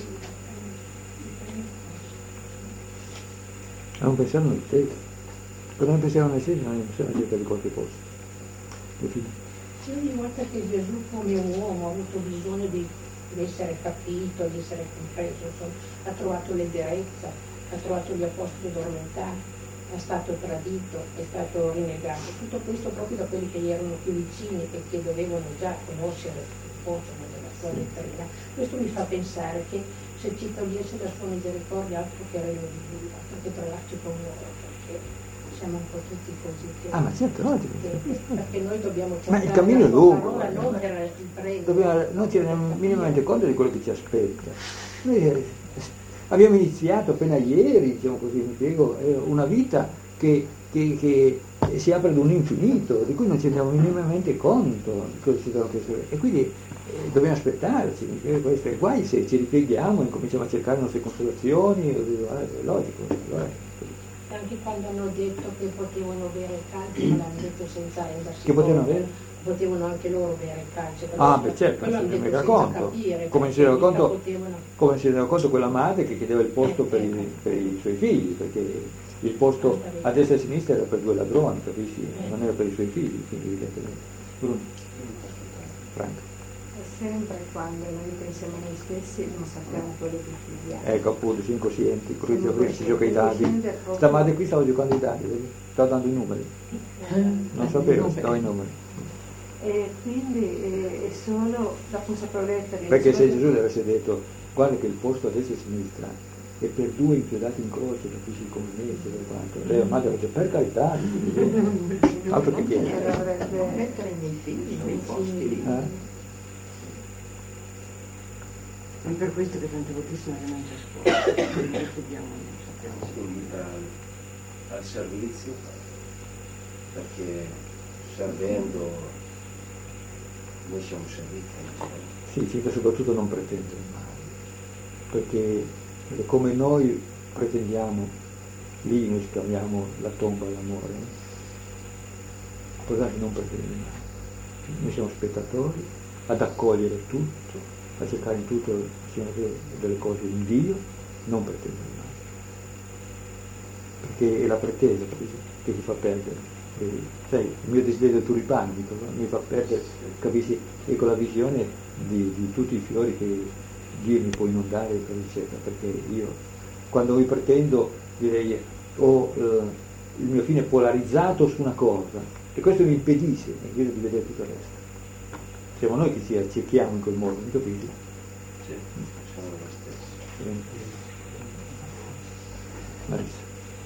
A non pensare a noi stessi. Per non pensare a noi stessi, non possiamo cercare di qualche posto. Mio figlio. Sì, ogni volta che Gesù come un uomo ha avuto bisogno di, di essere capito, di essere compreso, insomma, ha trovato leggerezza, ha trovato gli apostoli addormentati, è stato tradito, è stato rinnegato. Tutto questo proprio da quelli che gli erano più vicini, che, che dovevano già conoscere il posto della sua letterità. Questo mi fa pensare che se ci togliesse la sua misericordia altro che regno di Dio, perché tra l'altro ci commuove, perché siamo un po' tutti così. Che, Ah, ma certo, logico. che- perché noi dobbiamo Ma cercare il cammino è la sua lungo, parola, eh. non per il premio. Dobbiamo, non ci rendiamo minimamente conto di quello che ci aspetta. Noi eh, abbiamo iniziato appena ieri, diciamo così, mi spiego, eh, una vita che, che, che si apre ad un infinito, di cui non ci rendiamo minimamente conto di cosa ci sono queste- e quindi eh, dobbiamo aspettarci, mi spiego, questo è guai se ci ripieghiamo e cominciamo a cercare le nostre consolazioni, è logico, allora è così. Anche quando hanno detto che potevano bere il calcio, ma l'hanno detto senza rendersi Che potevano conto. avere? Potevano anche loro bere il calcio. Ah, beh certo, quello si hanno detto rendeva senza conto, capire, come si perché rendeva mica conto, potevano- come si rendeva conto quella madre che chiedeva il posto Eh, per, ecco. i, per i suoi figli, perché il posto a destra e a sinistra era per due ladroni, capisci? Non era per i suoi figli, quindi evidentemente. Bruno. Franco. Sempre quando noi pensiamo a noi stessi non sappiamo quello che chiediamo. Ecco appunto, siamo incoscienti, per questo Siamo prima si gioca i coscienti, dadi. scende proprio- Sta madre qui stava giocando i dadi, vedi? Stava dando i numeri. Non sapevo, stava i numeri. E quindi eh, è solo la consapevolezza di Perché se risolvere- Gesù le avesse detto guarda che il posto a destra e a sinistra è per due inchiodati in croce, capisci come me, eccetera quanto. Lei ormai aveva detto per carità, altro che Non chiedere. tenere- mettere i miei figli in quei posti lì. Eh? È per questo che tante volte sono rimasti a scuola, perché dobbiamo, non sappiamo. Si invita al, al servizio, perché servendo noi siamo serviti. Sì, sì, che soprattutto non pretendere mai, perché, perché come noi pretendiamo, lì noi scambiamo la tomba all'amore, può darsi non pretendere mai. Noi siamo spettatori, ad accogliere tutto, a cercare in tutto siano delle cose in Dio, non pretendere mai. Perché è la pretesa, capisci, che ti fa perdere. E, sai, il mio desiderio tulipanico no? Mi fa perdere, capisci, ecco la visione di, di tutti i fiori che Dio mi può inondare, eccetera, perché io, quando mi pretendo, direi, ho eh, il mio fine polarizzato su una cosa, e questo mi impedisce invece di vedere tutto il resto. Siamo noi che ci accechiamo in quel modo, mi capisci? Sì, siamo lo stesso. Marissa.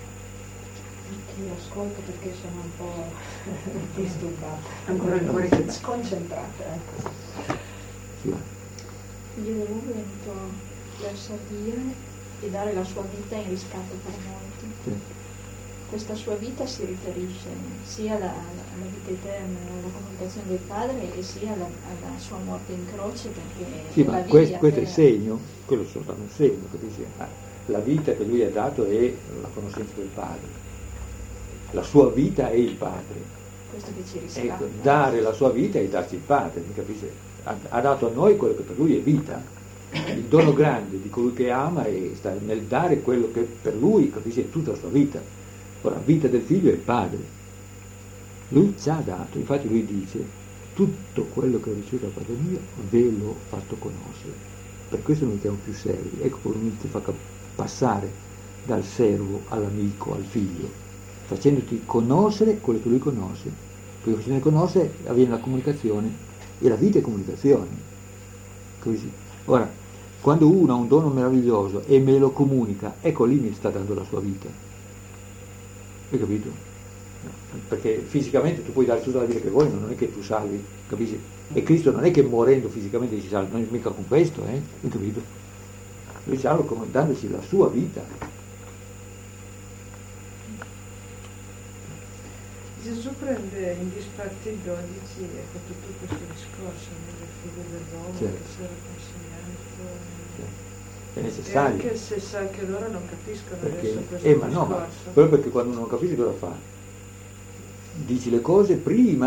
Io ascolto perché sono un po' disturbata. Ancora il cuore che Sconcentrata, ecco. Sì. Gesù è venuto per servire e dare la sua vita in riscatto per molti. Sì. Questa sua vita si riferisce sia alla, alla vita eterna, alla comunicazione del Padre, e sia alla, alla sua morte in croce, perché Sì, è la ma via questo, questo è per- il segno, quello è soltanto un segno, capisci? Ah, la vita che lui ha dato è la conoscenza del Padre, la sua vita è il Padre. questo che ci riscatta. Ecco, dare la sua vita e darci il Padre, mi capisce? Ha, ha dato a noi quello che per lui è vita, il dono grande di colui che ama e sta nel dare quello che per lui, capisci, è tutta la sua vita. Ora, la vita del figlio è il padre. Lui ci ha dato, infatti lui dice, tutto quello che ho ricevuto da padre mio ve l'ho fatto conoscere. Per questo non siamo più servi. Ecco come lui ti fa passare dal servo all'amico, al figlio, facendoti conoscere quello che lui conosce. Perché facendo conoscere avviene la comunicazione e la vita è comunicazione. Così. Ora, quando uno ha un dono meraviglioso e me lo comunica, ecco lì mi sta dando la sua vita. Hai capito? Perché fisicamente tu puoi dare tutta la vita che vuoi, ma non è che tu salvi, capisci? E Cristo non è che morendo fisicamente ci salva, non è mica con questo, eh? Hai capito? Lui salva come dandoci la sua vita. Gesù prende in disparte i dodici e fa tutto questo discorso nel figlio dell'uomo, certo, che sarà consegnato. Certo. È necessario. E anche se sa che loro non capiscono perché, adesso questo eh, ma discorso. no, ma proprio perché quando non capisci cosa fa? Dici le cose prima,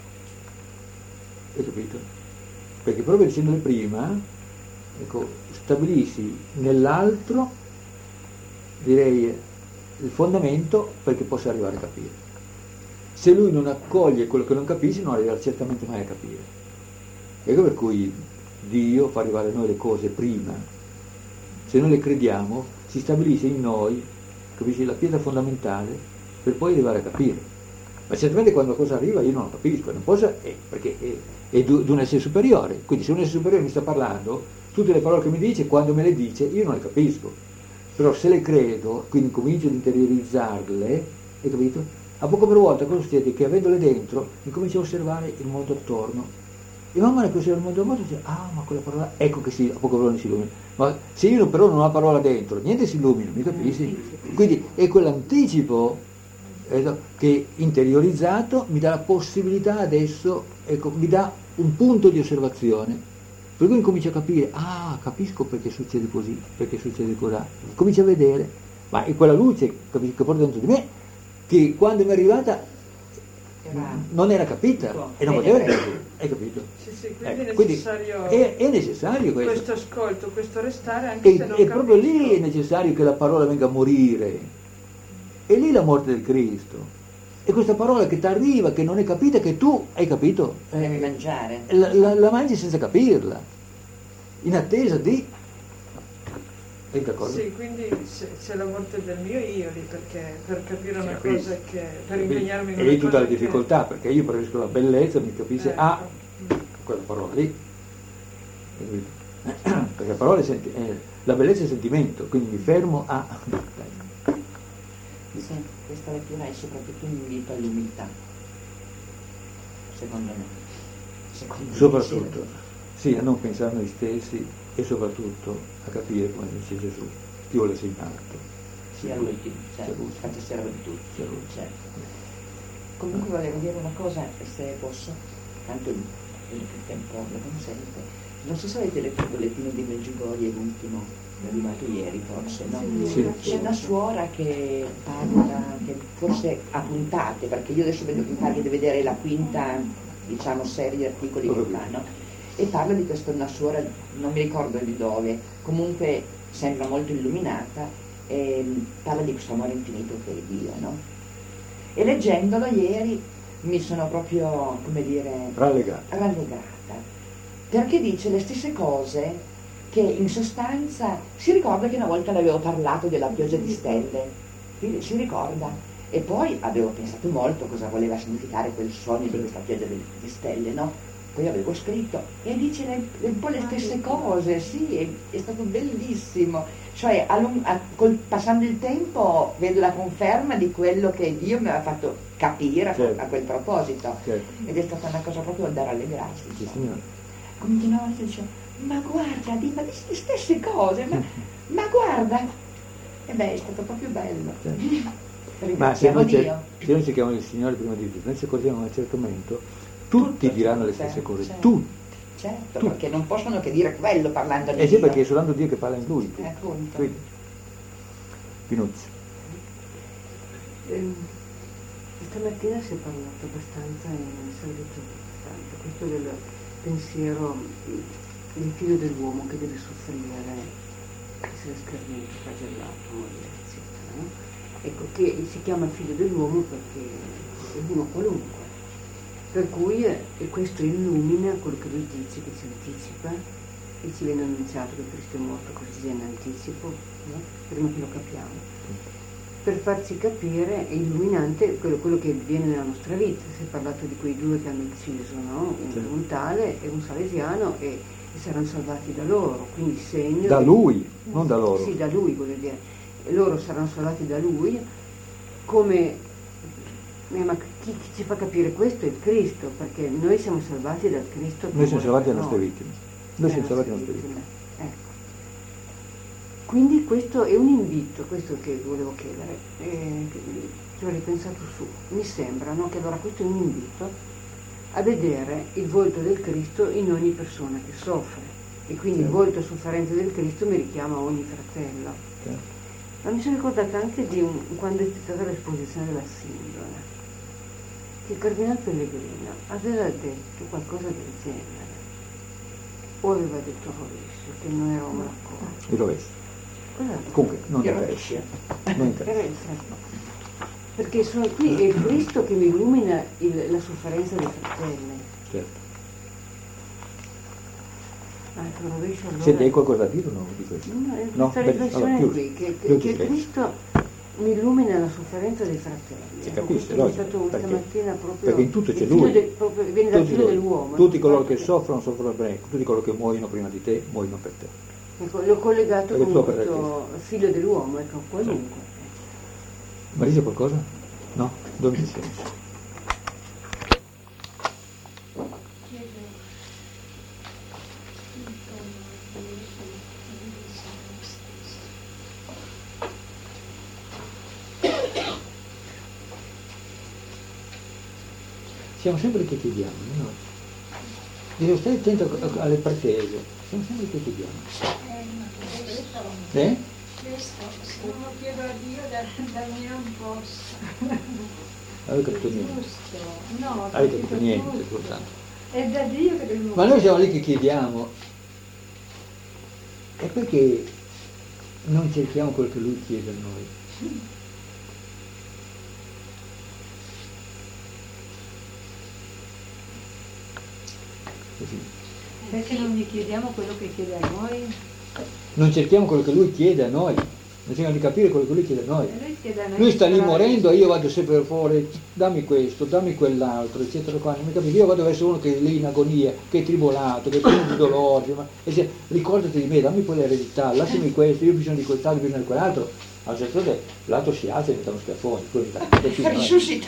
hai capito? Perché proprio dicendole prima, ecco, stabilisci nell'altro, direi, il fondamento perché possa arrivare a capire. Se lui non accoglie quello che non capisce, non arriverà certamente mai a capire. Ecco per cui Dio fa arrivare a noi le cose prima. Se noi le crediamo, si stabilisce in noi, capisci, la pietra fondamentale per poi arrivare a capire. Ma certamente quando una cosa arriva io non lo capisco, non posso, eh, perché è, è di un essere superiore. Quindi se un essere superiore mi sta parlando, tutte le parole che mi dice, quando me le dice, io non le capisco. Però se le credo, quindi comincio ad interiorizzarle, hai capito? A poco per volta cosa succede? Che avendole dentro, mi comincio a osservare il mondo attorno. E man mano che osservo il mondo attorno, dice, ah, ma quella parola, ecco che sì, a poco per volta si illumina. Ma se io però non ho la parola dentro, niente si illumina, mi capisci? Quindi è quell'anticipo che interiorizzato mi dà la possibilità adesso, ecco, mi dà un punto di osservazione, per cui incomincio a capire, ah, capisco perché succede così, perché succede così, comincio a vedere, ma è quella luce capisci, che porta dentro di me, che quando mi è arrivata non era capita e non poteva essere così, hai capito? Sì, sì, quindi, eh, è, quindi necessario è, è necessario questo, questo ascolto, questo restare anche e, se non e proprio capisco. lì è necessario che la parola venga a morire. E lì la morte del Cristo. E questa parola che ti arriva, che non è capita, che tu hai capito, Devi eh, mangiare. la, la, la mangi senza capirla, in attesa di... È d'accordo? Sì, quindi c'è, c'è la morte del mio io lì, perché per capire una Sì, cosa che... per impegnarmi in e una lì tutta cosa la difficoltà, perché io preferisco la bellezza, mi capisce, Ecco. ah, quella parola lì. Perché la parola è, senti- è la bellezza è sentimento, quindi mi fermo a... Dai. Sì, questa lettura è soprattutto un invito all'umiltà, secondo me. Secondo Soprattutto, sì, a non pensare a noi stessi e soprattutto a capire, come dice Gesù, chi vuole essere in alto. sia l'ultimo, certo, faccia servo di tutti. Sia l'ultimo. Certo. Comunque volevo dire una cosa, se posso, tanto il, il tempo lo consente. Non so se avete letto il bollettino di Medjugorje, l'ultimo, è arrivato ieri forse, no? Sì. C'è una suora che parla, che forse a puntate, perché io adesso vedo che mi pare di vedere la quinta, diciamo, serie di articoli che fanno, e parla di questa una suora, non mi ricordo di dove, comunque sembra molto illuminata, e parla di questo amore infinito che è Dio, no? E leggendolo ieri mi sono proprio, come dire, Rallegata. rallegrata, perché dice le stesse cose che in sostanza si ricorda che una volta le avevo parlato della pioggia di stelle, si, si ricorda, e poi avevo pensato molto cosa voleva significare quel sogno di questa pioggia di, di stelle, no? Poi avevo scritto e dice le, le, un po' le stesse cose, sì, è, è stato bellissimo, cioè a, a, col, passando il tempo vedo la conferma di quello che Dio mi aveva fatto capire, certo, a, a quel proposito, certo, ed è stata una cosa proprio da rallegrarsi. Sì, signora. Continuava a dire, ma guarda, di ma le stesse cose, ma, ma guarda, e beh, è stato proprio bello. Certo. Ma se noi, se noi cerchiamo il Signore prima di tutto, noi ci accorgiamo a un certo momento, tutti tutto, diranno le stesse cose, certo, tutti. Certo, tutti, perché non possono che dire quello parlando di eh Dio. sì, perché è soltanto Dio che parla in lui. Eh, appunto. Quindi, Pinuzzi. Eh, stamattina si è parlato abbastanza in servizio abbastanza, questo del pensiero il figlio dell'uomo che deve soffrire, essere schermito, flagellato, morire, eccetera, no? Ecco, che si chiama figlio dell'uomo perché è uno qualunque. Per cui eh, e questo illumina quello che lui dice, che ci anticipa, e ci viene annunciato che Cristo è morto così in anticipo, no? Prima che lo capiamo. Per farci capire, è illuminante quello, quello che avviene nella nostra vita. Si è parlato di quei due che hanno ucciso, no? Un, un tale e un salesiano, e, e saranno salvati da loro, quindi segno... Da che, lui, non da loro. Sì, da lui, voglio dire. E loro saranno salvati da lui, come... Eh, ma chi, chi ci fa capire questo è il Cristo, perché noi siamo salvati dal Cristo. Noi siamo salvati dalle no. nostre vittime. Noi siamo salvati dalle nostre vittime. Ecco. Quindi questo è un invito, questo che volevo chiedere, eh, ci ho ripensato su, mi sembra, no? Che allora questo è un invito a vedere il volto del Cristo in ogni persona che soffre, e quindi sì. Il volto sofferente del Cristo mi richiama a ogni fratello. Sì. Ma mi sono ricordata anche di un, quando è stata l'esposizione della Sindone, che il Cardinal Pellegrino aveva detto qualcosa del genere, o aveva detto il rovescio, che non eravamo d'accordo. Il rovescio. Comunque, non interessa. Non interessa. Perché sono qui, è Cristo che mi illumina il, la sofferenza dei fratelli. Certo. Ah, ecco, rovescio allora... Senti, hai qualcosa da dire o no di questo? No, è No? questa Bene, riflessione allora, qui, che, chiudi, che, che chiudi. Cristo mi illumina la sofferenza dei fratelli. Si Ecco, capisce, questo è logico, stato perché- stamattina proprio... Perché in tutto c'è il figlio lui. del- proprio, viene dal Tutti figlio loro- dell'uomo. Tutti no? coloro che Infatti, soffrono, soffrono per me. Tutti coloro che muoiono prima di te, muoiono per te. Ecco, l'ho collegato Perché con tu per questo figlio dell'uomo, ecco, qualunque. Marisa, qualcosa? No? Dove ti sei? Siamo sempre che chiediamo, no? Devo stare attento alle pretese, siamo sempre che chiediamo. Eh? Questo, se uno chiede a Dio, da, da me non posso. Avevo capito niente. Giusto. No, ho Avevo capito capito niente, tutto. soltanto. È da Dio che dobbiamo Ma noi siamo lì che chiediamo. E perché non cerchiamo quello che lui chiede a noi? Così. Perché non gli chiediamo quello che chiede a noi? Non cerchiamo quello che lui chiede a noi, non cerchiamo di capire quello che lui chiede a noi. E lui chiede a noi Lui sta di lì trovare- morendo e io vado sempre fuori, dammi questo, dammi quell'altro, eccetera. Qua. Non mi capisco. Io vado verso uno che è lì in agonia, che è tribolato, che è pieno di dolori, ma, e dice, ricordati di me, dammi quell'eredità, lasciami questo, io ho bisogno di quest'altro, ho bisogno di quell'altro. A un certo punto l'altro si alza e diventa uno schiaffone. quello diventa- Risuscita.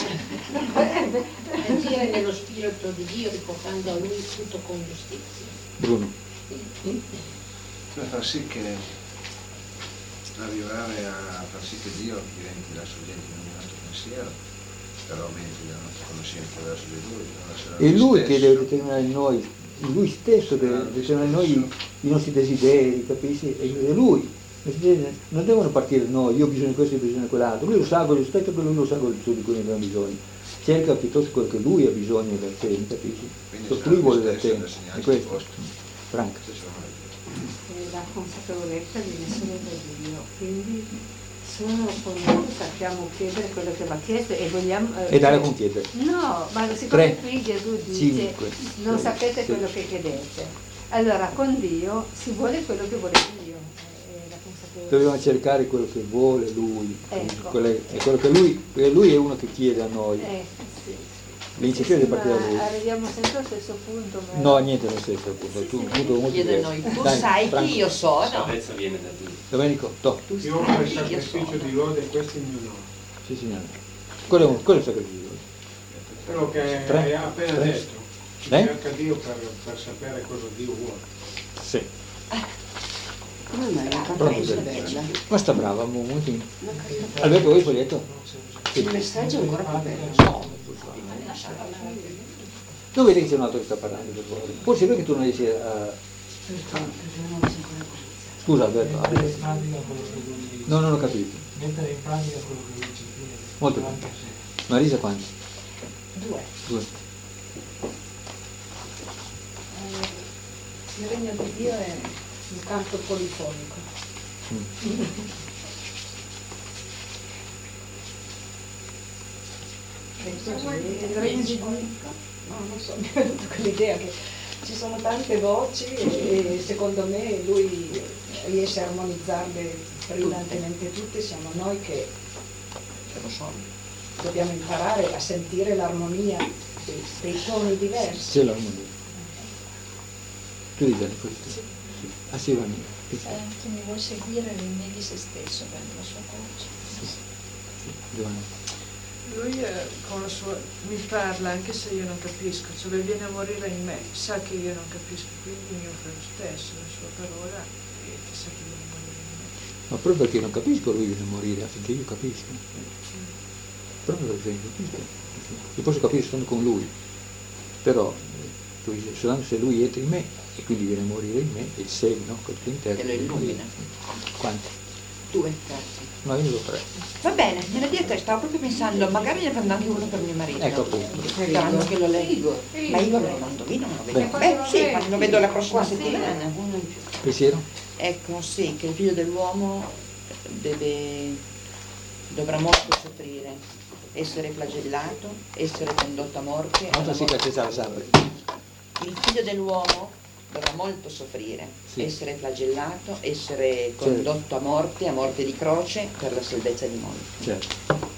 agire nello spirito di Dio, riportando a lui tutto con giustizia. Bruno. Cioè far sì che arrivare a far sì che Dio diventi la sorgente di ogni nostro pensiero, per aumenti della nostra conoscenza verso di Lui. verso E lui stesso. che deve determinare in noi, lui stesso deve determinare in noi i, i nostri desideri, capisci? E lui, i nostri desideri non devono partire da noi, io ho bisogno di questo, io ho bisogno di quell'altro, lui lo sa rispetto a quello, lui lo sa quello di cui ne abbiamo bisogno. Cerca piuttosto quello che lui ha bisogno da te, capisci? Quindi Quello che sarà lui vuole lui da stesso te, ad è assegnarci il questo. posto. Franca. Stesso amore. E la consapevolezza di essere da Dio, quindi solo con noi sappiamo chiedere quello che va chiesto e vogliamo... eh, E dare con chiedere. No, ma siccome Tre, qui Gesù dice cinque, non sei, sapete sette. quello che chiedete, allora con Dio si vuole quello che vuole Dio, è la consapevolezza. Dobbiamo cercare quello che vuole lui, Ecco. quello è quello che lui, perché lui è uno che chiede a noi. Eh, sì. L'iniziativa Sì, deve partire da ma lui. arriviamo sempre al stesso punto. Ma No, niente nel senso, appunto, tu, un punto molto Chiede a diverso. noi, tu Dai, sai Franco. chi io sono? La salvezza viene da Dio. Domenico, to. Tu Io offro il sai chi io sacrificio sono? di lode e questo è il mio nome. Sì, signore. Quello è un, quello è un sacrificio. Quello che Tre. hai appena Tre. detto. Eh? Cerca Dio per, per sapere cosa Dio vuole. Sì. Come mai la Pronto, partenza bene. bella? Ma sta brava, mo- molto. Alberto, vuoi il foglietto? Il messaggio è ancora più bello. No. Non vedi che c'è un altro che sta parlando, per favore? Forse è lui che tu non riesci a... Scusa Alberto. Mettere in pratica quello che lui No, non ho capito. mettere in pratica quello che lui ci chiede. Molto bene. Anche se Marisa quanti? Due. Due. Il regno di Dio è un canto polifonico. Mm. Il regno di Dio, no, non so, mi è venuta quell'idea che ci sono tante voci e secondo me lui riesce a armonizzarle brillantemente tutte, siamo noi che dobbiamo imparare a sentire l'armonia dei, dei toni diversi. C'è l'armonia. Tu dici questo? Sì. Sì. Ah sì, va bene. Eh, chi mi vuol seguire rinneghi se stesso, prende la sua croce. Sì. Sì. Giovanni. Lui eh, con la sua, mi parla anche se io non capisco, cioè viene a morire in me, sa che io non capisco, quindi mi offre lo stesso la sua parola e sa che viene a morire in me. Ma proprio perché non capisco lui viene a morire affinché io capisca. Mm. Proprio perché non capisco. Io posso capire stando con lui, però tu dici, soltanto se lui entra in me e quindi viene a morire in me, il sé, no? Col tuo interno. E lo illumina. Quanti? Due, grazie. No, io ne ho tre. Va bene, nella dieta stavo proprio pensando, magari ne prendo anche uno per mio marito. Ecco appunto. Sperando che lo leggo. Ma Igor non indovino, non lo vedo. Beh, sì, ma lo vedo la prossima settimana. Uno in più. Pensiero? Ecco, sì, che il figlio dell'uomo deve, dovrà molto soffrire, essere flagellato, essere condotto a morte. Quanto si cattezza sempre? Il figlio dell'uomo dovrà molto soffrire, sì. essere flagellato, essere condotto certo. a morte, a morte di croce, per la salvezza di molti. Certo.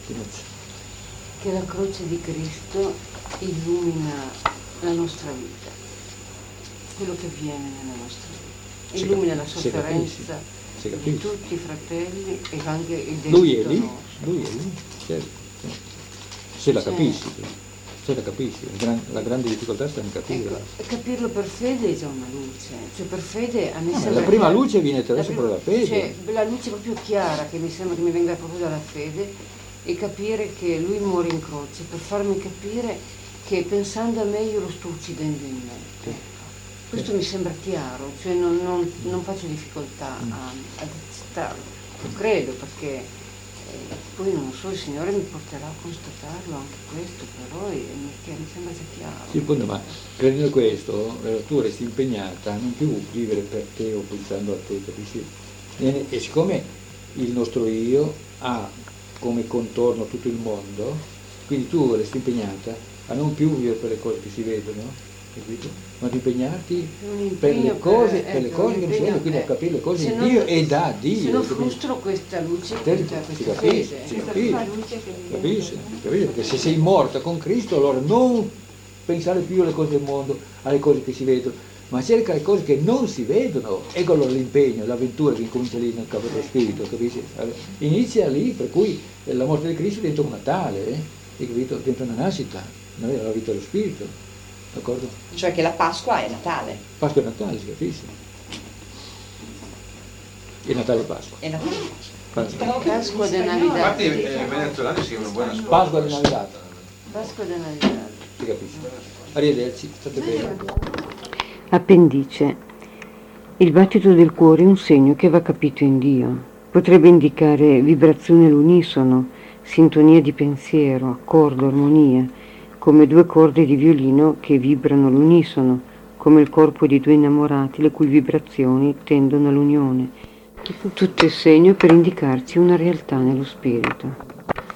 Che la croce di Cristo illumina la nostra vita, quello che avviene nella nostra vita, illumina la sofferenza di tutti i fratelli e anche il destino lui è lì, nostro. lui è lì, certo. Se la capisci. Se la capisci, la, gran, la grande difficoltà sta in capirla. E capirlo per fede è già una luce, cioè per fede a me no, sembra la prima che, luce viene attraverso la, prima, la fede. Cioè, la luce proprio chiara che mi sembra che mi venga proprio dalla fede e capire che lui muore in croce per farmi capire che pensando a me io lo sto uccidendo in me. Sì. Questo sì. mi sembra chiaro, cioè non, non, non faccio difficoltà mm. a, ad accettarlo, lo credo perché Eh, poi non so, il Signore mi porterà a constatarlo anche questo, però è, mi, mi sembra già chiaro. Sì, appunto, ma credendo questo, tu resti impegnata a non più vivere per te o pensando a te, capisci? E, e siccome il nostro io ha come contorno tutto il mondo, quindi tu resti impegnata a non più vivere per le cose che si vedono, capito? Ma di impegnarti per le cose, per, per le cose che non si vedono, quindi eh, a capire le cose di Dio e da Dio. Se non frustro questa luce, questa, questa si capisce, fede. Si capisce, capisce, capisce, perché se sei morta con Cristo allora non pensare più alle cose del mondo, alle cose che si vedono, ma cerca le cose che non si vedono. Ecco allora l'impegno, l'avventura che incomincia lì nel capo dello spirito, capisci? Inizia lì, per cui la morte di Cristo diventa un Natale, eh? Diventa una nascita, noi la vita dello spirito. D'accordo? Cioè che la Pasqua è Natale. Pasqua e Natale, si capisce? E Natale e Pasqua. E Natale e Pasqua. Pasqua de Navidad. Infatti i venezuelani si chiamano buona scuola. Pasqua di Navidad. Pasqua de Navidad. Si capisce? Arrivederci, state bene. Appendice. Il battito del cuore è un segno che va capito in Dio. Potrebbe indicare vibrazione all'unisono, sintonia di pensiero, accordo, armonia, come due corde di violino che vibrano all'unisono, come il corpo di due innamorati le cui vibrazioni tendono all'unione. Tutto è segno per indicarci una realtà nello spirito.